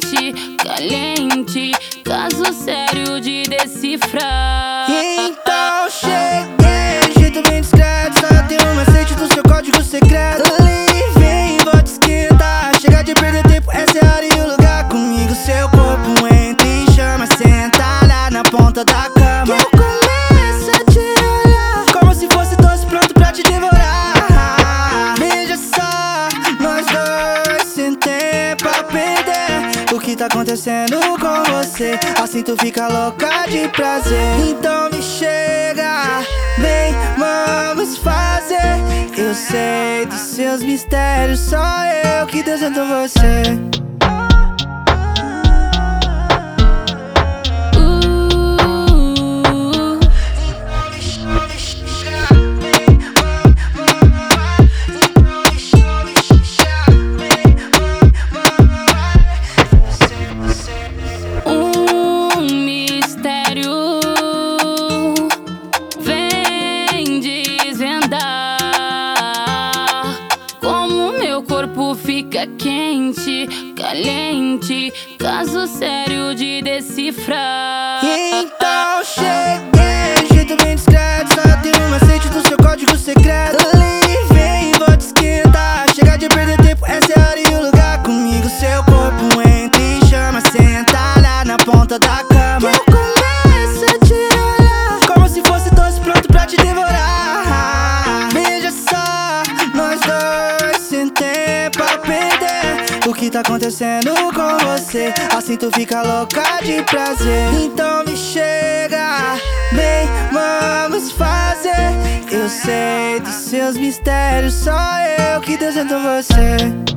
quente, caliente, caso sério de decifrar. Então cheguei, jeito bem discreto, só tem um macete do seu código secreto. Vem, vou te esquentar, chega de perder tempo, essa é a hora e o lugar. Comigo seu corpo entra em chama, senta lá na ponta da cama. Eu começo a te olhar, como se fosse doce pronto pra te devorar. Veja só, nós dois sem tempo a perder. O que tá acontecendo com você? Assim tu fica louca de prazer. Então me chega, vem, vamos fazer. Eu sei dos seus mistérios, só eu que desejo você. Fica quente, caliente, caso sério de decifrar. Então cheguei, jeito bem discreto, só tem um macete do seu código secreto. Vem, vou te esquentar, chega de perder tempo, essa é a hora e o lugar. Comigo seu corpo entra em chama, senta lá na ponta da cama. Eu começo a te olhar, como se fosse doce pronto pra te devorar. Veja só, nós dois sem tempo a perder. O que tá acontecendo com você? Assim tu fica louca de prazer. Então me chega, vem, vamos fazer. Eu sei dos seus mistérios, só eu que desejo você.